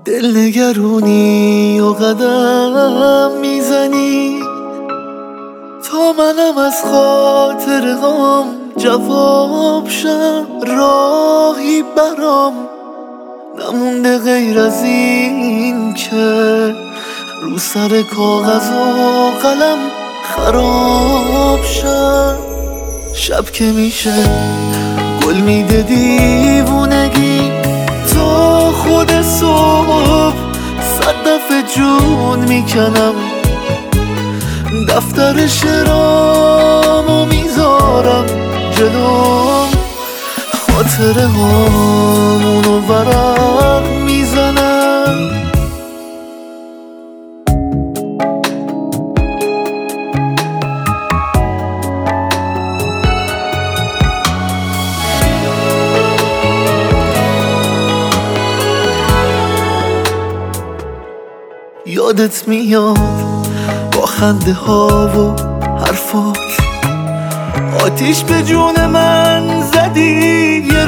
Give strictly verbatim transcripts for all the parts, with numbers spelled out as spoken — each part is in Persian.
دلنگرونی و قدم میزنی تا منم از خاطر غم جواب شم. راهی برام نمونده غیر از این که رو سر کاغذ و قلم خراب شم. شب که میشه گل میده دیوونگی تا خود صبح صد دفعه جون میکنم. دفتر شعرامو میذارم جلوم، خاطره هامونو ورق میزنم. یادت میاد با خنده ها و حرفات، آتیش به جون من زدی یه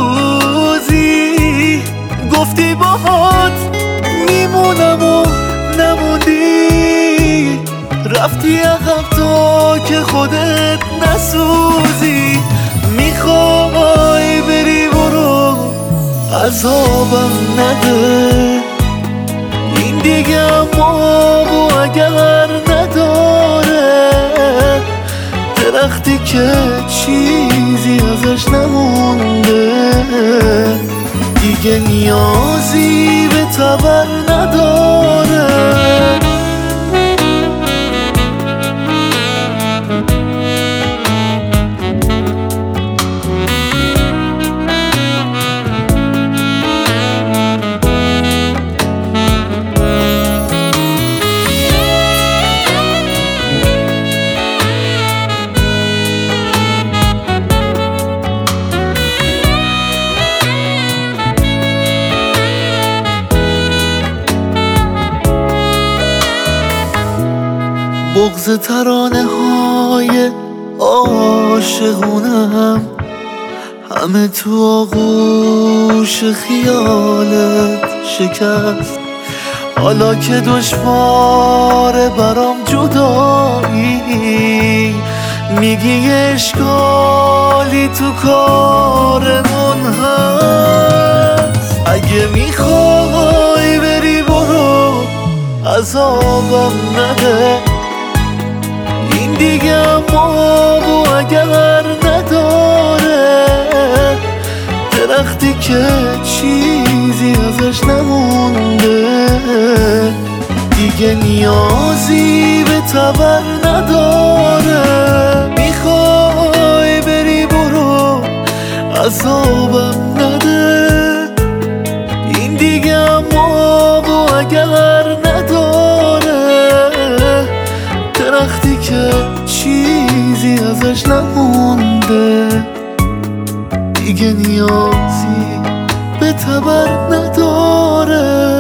روزی. گفتی باهات میمونم و نموندی، رفتی عقب تا که خودت نسوزی. میخوای بری برو عذابم نده، این دیگه اما و اگر نداره. درختی که چیزی ازش نمونده دیگه نیازی به تبر نداره. بغض ترانه های عاشقونم همه تو آغوش خیالت شکست. حالا که دشواره برام جدایی، میگی اشکالی تو کارمون هست. اگه میخوای بری برو عذابم نده، این دیگه اما و اگر نداره. درختی که چیزی ازش نمونده دیگه نیازی به تبر نداره. میخوای بری برو عذابم نده، این دیگه اما و اگر نداره. درختی که چیزی ازش نمونده دیگه نیازی به تبر نداره.